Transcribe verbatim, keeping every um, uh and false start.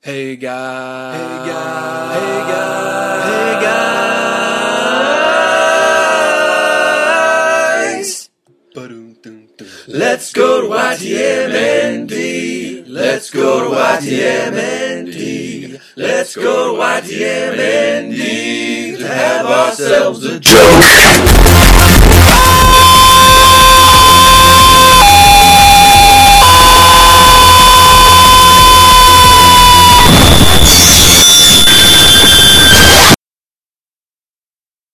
Hey guys, Hey guys, hey guys, hey guys. Ba-dum-dum-dum. Let's go to Y T M N D. Let's go to Y T M N D. Let's go to Y T M N D to have ourselves a joke.